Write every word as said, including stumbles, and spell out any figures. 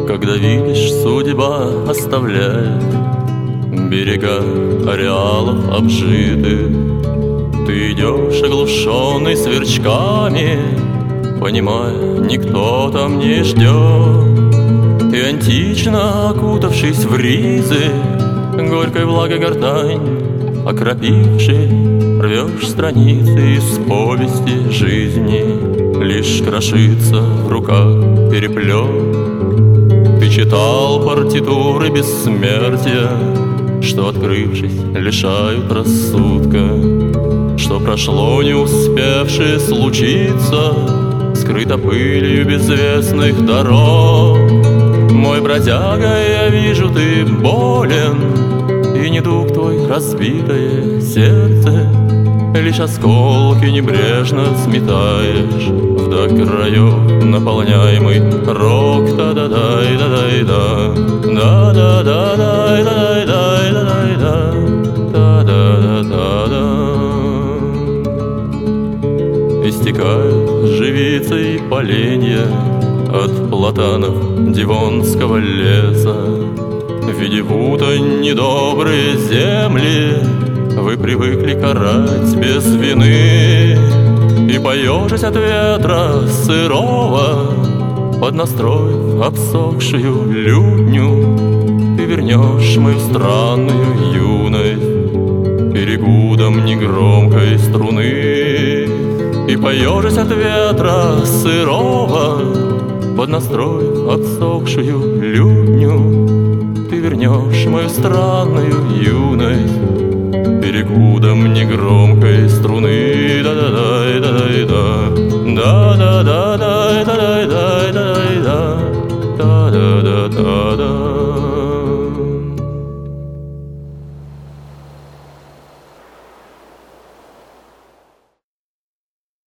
Когда видишь, судьба оставляет берега ареалов обжитых, ты идешь оглушенный сверчками, понимая, никто там не ждет. И антично окутавшись в ризы, горькой влагой гортань окропивший, рвешь страницы из повести жизни, лишь крошится в руках переплет. Ты читал партитуры бессмертия, что, открывшись, лишают рассудка, что прошло, не успевшее случиться, скрыто пылью безвестных дорог. Мой бродяга, я вижу, ты болен, и недуг твой разбитое сердце, лишь осколки небрежно сметаешь в до краев наполняемый рок. Да-да-дай, да-дай-да, да-да-да-дай, да-дай-дай, да-дай-да, да-да-да-да-да. Истекают живицы и поленья от платанов дивонского леса. Видевут недобрые земли, вы привыкли карать без вины, и поежись от ветра сырого, поднастроив обсохшую лютню, ты вернешь мою странную юность перегудом негромкой струны. И поежись от ветра сырого, поднастроив обсохшую лютню, ты вернешь мою странную юность перегудом негромкой струны. Да-да-дай, да-дай-да, да-да-да.